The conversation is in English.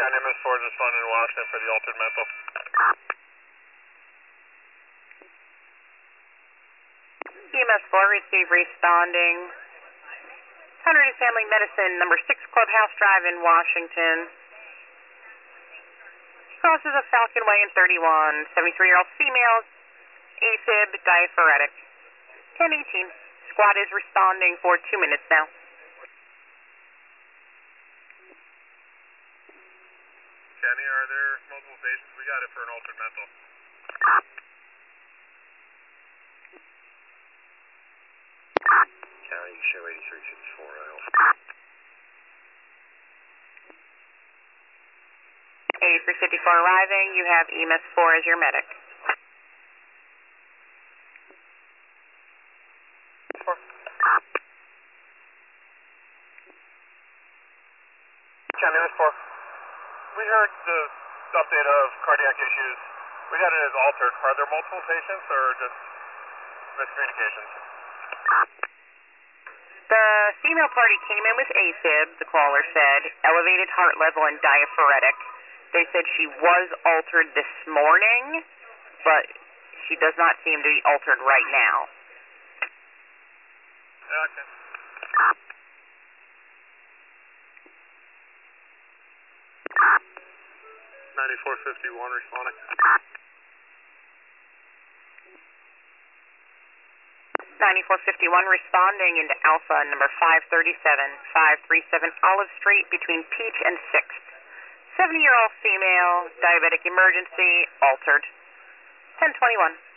County MS4 is responding to Washington for the altered mental. EMS4 receive responding. Conrad Family Medicine, number 6 Clubhouse Drive in Washington. Crosses a Falcon Way in 31. 73-year-old female, AFib, diaphoretic. 1018. Squad is responding for 2 minutes now. County, are there multiple patients? We got it for an altered mental. County, show 8354 Alpha. 8354 arriving. You have EMS4 as your medic. County MS4. We heard the update of cardiac issues. We got it as altered. Are there multiple patients or just miscommunications? The female party came in with AFib, the caller said, elevated heart level and diaphoretic. They said she was altered this morning, but she does not seem to be altered right now. Okay. 9451 responding. 9451 responding into Alpha number 537 Olive Street between Peach and 6th. 70-year-old female, diabetic emergency, altered. 1021.